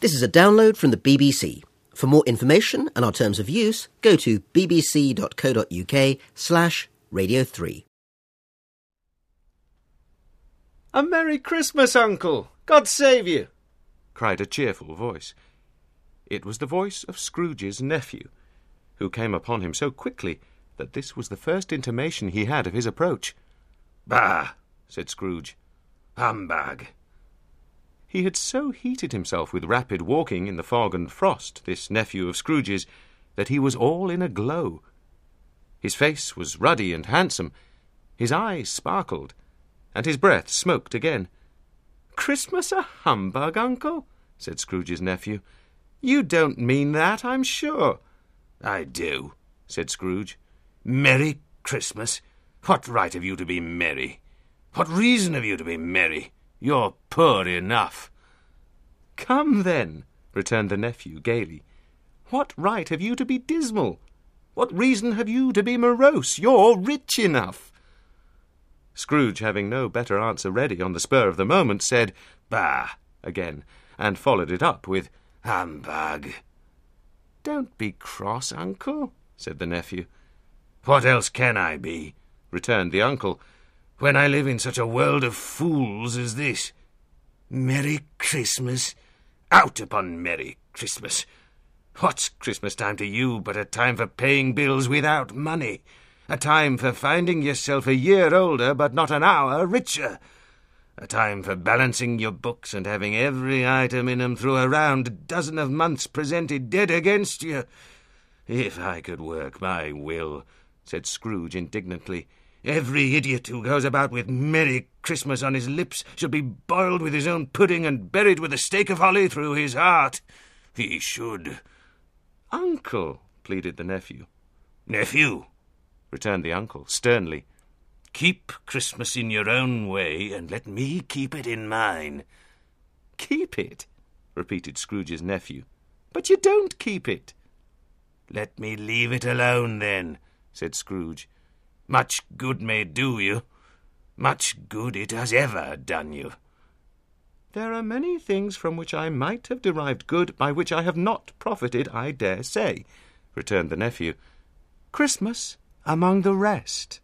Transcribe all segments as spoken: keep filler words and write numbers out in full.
This is a download from the B B C. For more information and our terms of use, go to bbc.co.uk slash radio 3. A Merry Christmas, Uncle! God save you! Cried a cheerful voice. It was the voice of Scrooge's nephew, who came upon him so quickly that this was the first intimation he had of his approach. "Bah!" said Scrooge. "Humbug!" He had so heated himself with rapid walking in the fog and frost, this nephew of Scrooge's, that he was all in a glow. His face was ruddy and handsome, his eyes sparkled, and his breath smoked again. "Christmas a humbug, Uncle?" said Scrooge's nephew. "You don't mean that, I'm sure." "I do," said Scrooge. "Merry Christmas? What right have you to be merry? What reason have you to be merry? You're poor enough." "Come, then," returned the nephew gaily. "What right have you to be dismal? What reason have you to be morose? You're rich enough." Scrooge, having no better answer ready on the spur of the moment, said, "Bah!" again, and followed it up with, "Humbug." "Don't be cross, Uncle," said the nephew. "What else can I be," returned the uncle, "when I live in such a world of fools as this? Merry Christmas? Out upon Merry Christmas! What's Christmas time to you but a time for paying bills without money? A time for finding yourself a year older but not an hour richer? A time for balancing your books and having every item in 'em through a round dozen of months presented dead against you? If I could work my will," said Scrooge indignantly, "every idiot who goes about with Merry Christmas on his lips should be boiled with his own pudding and buried with a stake of holly through his heart. He should." "Uncle," pleaded the nephew. "Nephew," returned the uncle sternly, "keep Christmas in your own way, and let me keep it in mine." "Keep it?" repeated Scrooge's nephew. "But you don't keep it." "Let me leave it alone, then," said Scrooge. "Much good may do you. Much good it has ever done you." "There are many things from which I might have derived good by which I have not profited, I dare say," returned the nephew. "Christmas among the rest."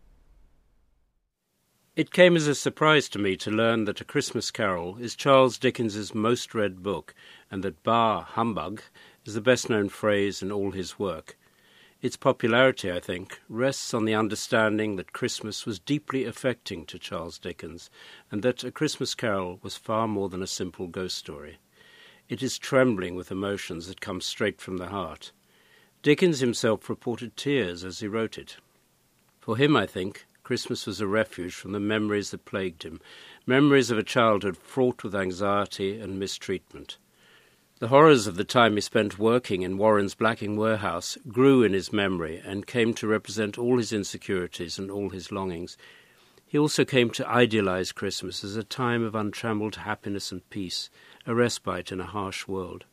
It came as a surprise to me to learn that A Christmas Carol is Charles Dickens's most read book, and that "bah, humbug" is the best-known phrase in all his work. Its popularity, I think, rests on the understanding that Christmas was deeply affecting to Charles Dickens, and that A Christmas Carol was far more than a simple ghost story. It is trembling with emotions that come straight from the heart. Dickens himself reported tears as he wrote it. For him, I think, Christmas was a refuge from the memories that plagued him, memories of a childhood fraught with anxiety and mistreatment. The horrors of the time he spent working in Warren's blacking warehouse grew in his memory and came to represent all his insecurities and all his longings. He also came to idealize Christmas as a time of untrammeled happiness and peace, a respite in a harsh world.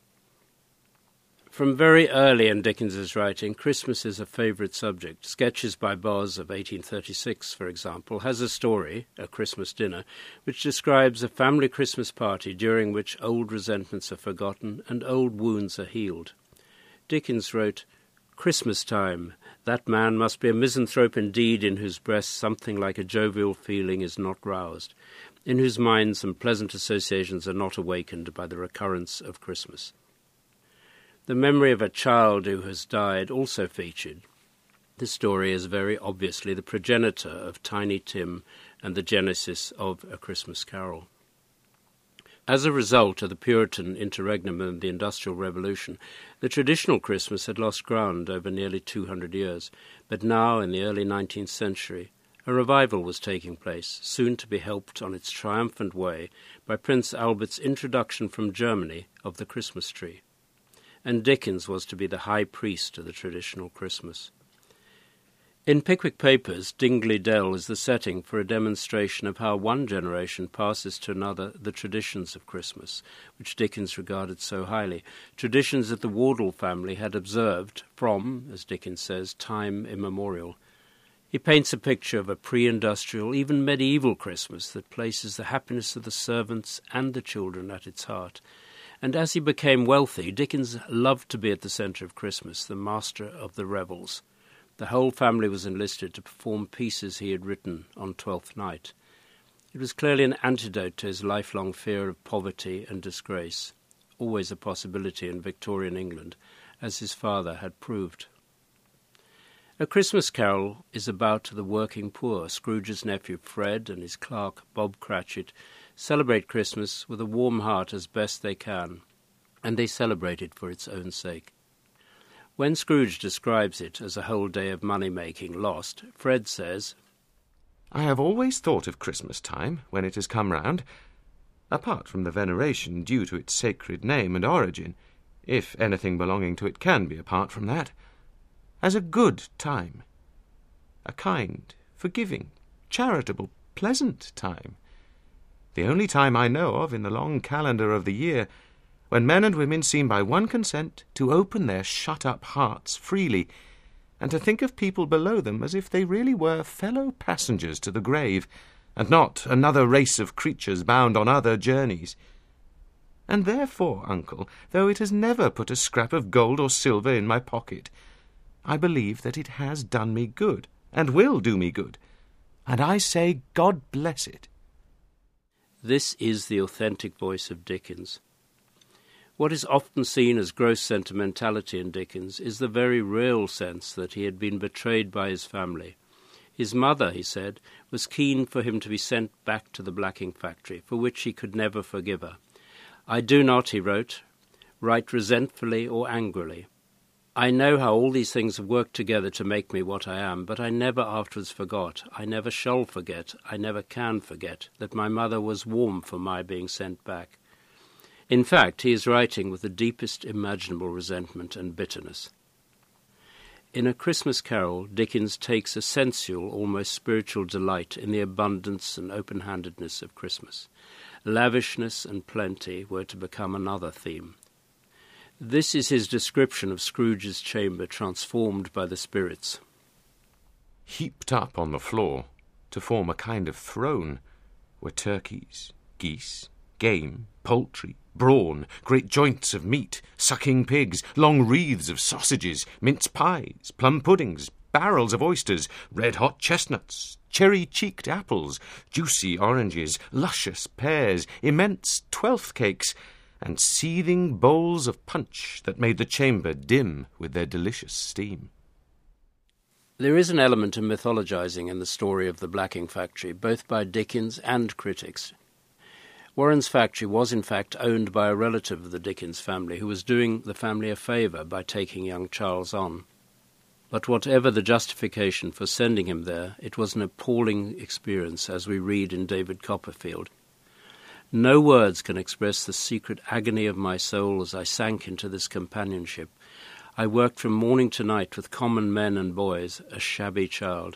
From very early in Dickens's writing, Christmas is a favourite subject. Sketches by Boz of eighteen thirty-six, for example, has a story, A Christmas Dinner, which describes a family Christmas party during which old resentments are forgotten and old wounds are healed. Dickens wrote, "Christmas time, that man must be a misanthrope indeed in whose breast something like a jovial feeling is not roused, in whose mind some pleasant associations are not awakened by the recurrence of Christmas." The memory of a child who has died also featured. This story is very obviously the progenitor of Tiny Tim and the genesis of A Christmas Carol. As a result of the Puritan interregnum and the Industrial Revolution, the traditional Christmas had lost ground over nearly two hundred years, but now, in the early nineteenth century, a revival was taking place, soon to be helped on its triumphant way by Prince Albert's introduction from Germany of the Christmas tree. And Dickens was to be the high priest of the traditional Christmas. In Pickwick Papers, Dingley Dell is the setting for a demonstration of how one generation passes to another the traditions of Christmas, which Dickens regarded so highly, traditions that the Wardle family had observed from, as Dickens says, time immemorial. He paints a picture of a pre-industrial, even medieval Christmas that places the happiness of the servants and the children at its heart, And as he became wealthy, Dickens loved to be at the centre of Christmas, the master of the revels. The whole family was enlisted to perform pieces he had written on Twelfth Night. It was clearly an antidote to his lifelong fear of poverty and disgrace, always a possibility in Victorian England, as his father had proved. A Christmas Carol is about the working poor. Scrooge's nephew Fred and his clerk Bob Cratchit celebrate Christmas with a warm heart as best they can, and they celebrate it for its own sake. When Scrooge describes it as a whole day of money-making lost, Fred says, "I have always thought of Christmas time, when it has come round, apart from the veneration due to its sacred name and origin, if anything belonging to it can be apart from that, as a good time, a kind, forgiving, charitable, pleasant time, the only time I know of in the long calendar of the year when men and women seem by one consent to open their shut-up hearts freely, and to think of people below them as if they really were fellow passengers to the grave, and not another race of creatures bound on other journeys. And therefore, uncle, though it has never put a scrap of gold or silver in my pocket, I believe that it has done me good, and will do me good, and I say God bless it." This is the authentic voice of Dickens. What is often seen as gross sentimentality in Dickens is the very real sense that he had been betrayed by his family. His mother, he said, was keen for him to be sent back to the blacking factory, for which he could never forgive her. "I do not," he wrote, "write resentfully or angrily. I know how all these things have worked together to make me what I am, but I never afterwards forgot, I never shall forget, I never can forget, that my mother was warm for my being sent back." In fact, he is writing with the deepest imaginable resentment and bitterness. In A Christmas Carol, Dickens takes a sensual, almost spiritual delight in the abundance and open-handedness of Christmas. Lavishness and plenty were to become another theme. This is his description of Scrooge's chamber transformed by the spirits. "Heaped up on the floor, to form a kind of throne, were turkeys, geese, game, poultry, brawn, great joints of meat, sucking pigs, long wreaths of sausages, mince pies, plum puddings, barrels of oysters, red-hot chestnuts, cherry-cheeked apples, juicy oranges, luscious pears, immense twelfth cakes, and seething bowls of punch that made the chamber dim with their delicious steam." There is an element of mythologizing in the story of the blacking factory, both by Dickens and critics. Warren's factory was in fact owned by a relative of the Dickens family who was doing the family a favour by taking young Charles on. But whatever the justification for sending him there, it was an appalling experience, as we read in David Copperfield. "No words can express the secret agony of my soul as I sank into this companionship. I worked from morning to night with common men and boys, a shabby child."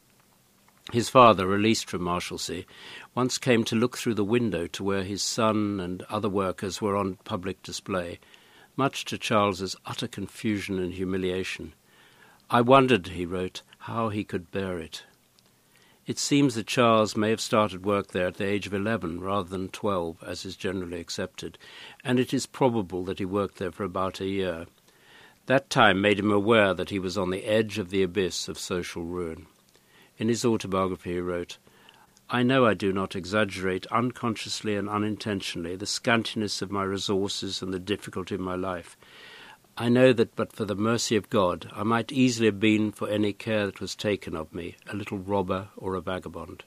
His father, released from Marshalsea, once came to look through the window to where his son and other workers were on public display, much to Charles's utter confusion and humiliation. "I wondered," he wrote, "how he could bear it." It seems that Charles may have started work there at the age of eleven rather than twelve, as is generally accepted, and it is probable that he worked there for about a year. That time made him aware that he was on the edge of the abyss of social ruin. In his autobiography he wrote, "I know I do not exaggerate unconsciously and unintentionally the scantiness of my resources and the difficulty of my life. I know that but for the mercy of God I might easily have been, for any care that was taken of me, a little robber or a vagabond."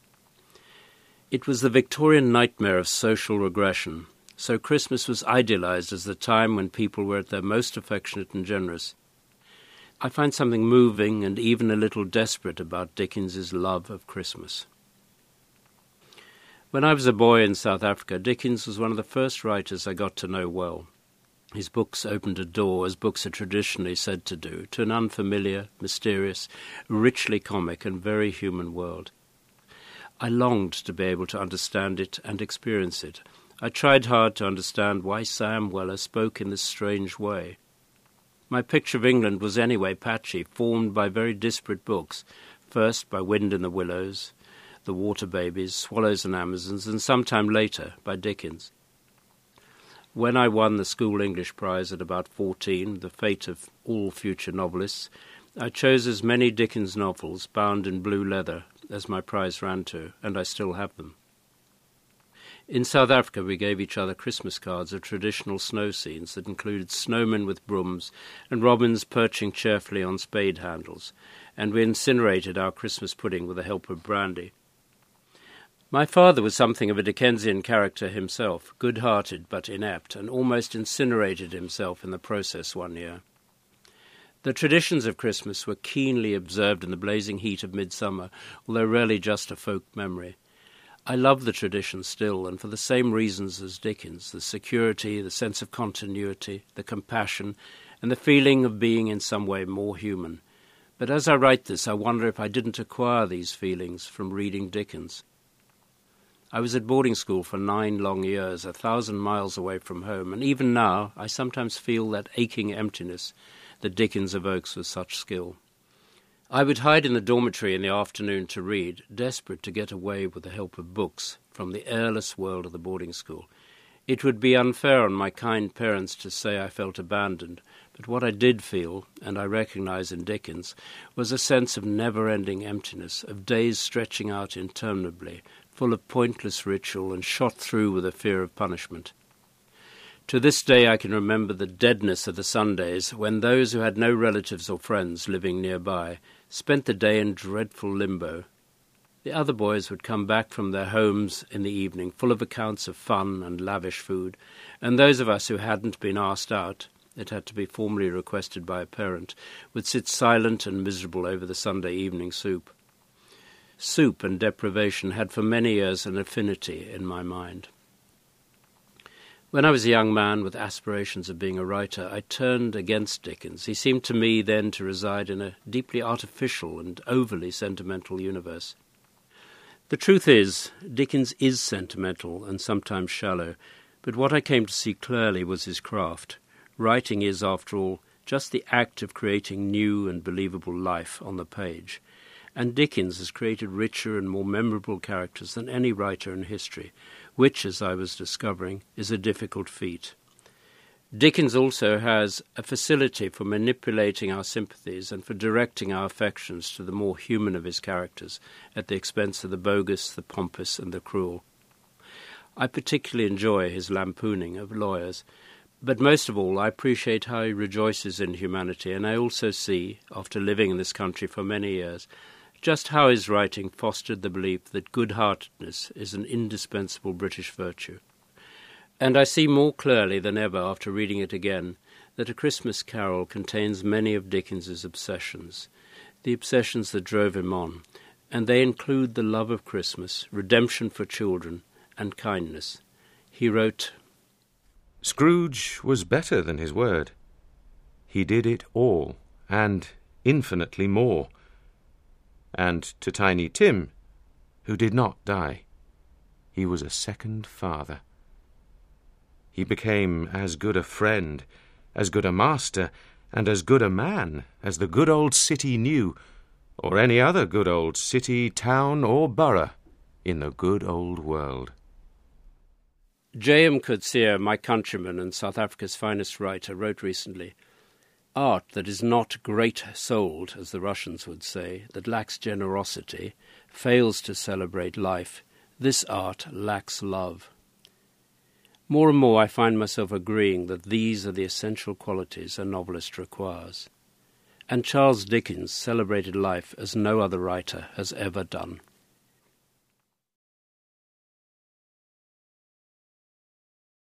It was the Victorian nightmare of social regression, so Christmas was idealized as the time when people were at their most affectionate and generous. I find something moving and even a little desperate about Dickens's love of Christmas. When I was a boy in South Africa, Dickens was one of the first writers I got to know well. His books opened a door, as books are traditionally said to do, to an unfamiliar, mysterious, richly comic and very human world. I longed to be able to understand it and experience it. I tried hard to understand why Sam Weller spoke in this strange way. My picture of England was anyway patchy, formed by very disparate books, first by Wind in the Willows, The Water Babies, Swallows and Amazons, and some time later by Dickens. when I won the School English Prize at about fourteen, the fate of all future novelists, I chose as many Dickens novels bound in blue leather as my prize ran to, and I still have them. In South Africa, we gave each other Christmas cards of traditional snow scenes that included snowmen with brooms and robins perching cheerfully on spade handles, and we incinerated our Christmas pudding with the help of brandy. My father was something of a Dickensian character himself, good-hearted but inept, and almost incinerated himself in the process one year. The traditions of Christmas were keenly observed in the blazing heat of midsummer, although rarely just a folk memory. I love the tradition still, and for the same reasons as Dickens, the security, the sense of continuity, the compassion, and the feeling of being in some way more human. But as I write this, I wonder if I didn't acquire these feelings from reading Dickens. I was at boarding school for nine long years, a thousand miles away from home, and even now I sometimes feel that aching emptiness that Dickens evokes with such skill. I would hide in the dormitory in the afternoon to read, desperate to get away with the help of books from the airless world of the boarding school. It would be unfair on my kind parents to say I felt abandoned, but what I did feel, and I recognise in Dickens, was a sense of never-ending emptiness, of days stretching out interminably, full of pointless ritual and shot through with a fear of punishment. To this day I can remember the deadness of the Sundays when those who had no relatives or friends living nearby spent the day in dreadful limbo. The other boys would come back from their homes in the evening, full of accounts of fun and lavish food, and those of us who hadn't been asked out, it had to be formally requested by a parent, would sit silent and miserable over the Sunday evening soup. Soup and deprivation had for many years an affinity in my mind. When I was a young man with aspirations of being a writer, I turned against Dickens. He seemed to me then to reside in a deeply artificial and overly sentimental universe. The truth is, Dickens is sentimental and sometimes shallow, but what I came to see clearly was his craft. Writing is, after all, just the act of creating new and believable life on the page. And Dickens has created richer and more memorable characters than any writer in history, which, as I was discovering, is a difficult feat. Dickens also has a facility for manipulating our sympathies and for directing our affections to the more human of his characters, at the expense of the bogus, the pompous, and the cruel. I particularly enjoy his lampooning of lawyers, but most of all I appreciate how he rejoices in humanity, and I also see, after living in this country for many years, just how his writing fostered the belief that good-heartedness is an indispensable British virtue. And I see more clearly than ever after reading it again that A Christmas Carol contains many of Dickens's obsessions, the obsessions that drove him on, and they include the love of Christmas, redemption for children, and kindness. He wrote, Scrooge was better than his word. He did it all, and infinitely more. And to Tiny Tim, who did not die, he was a second father. He became as good a friend, as good a master, and as good a man as the good old city knew, or any other good old city, town, or borough in the good old world. J M Coetzee, my countryman and South Africa's finest writer, wrote recently, Art that is not great-souled, as the Russians would say, that lacks generosity, fails to celebrate life. This art lacks love. More and more I find myself agreeing that these are the essential qualities a novelist requires. And Charles Dickens celebrated life as no other writer has ever done.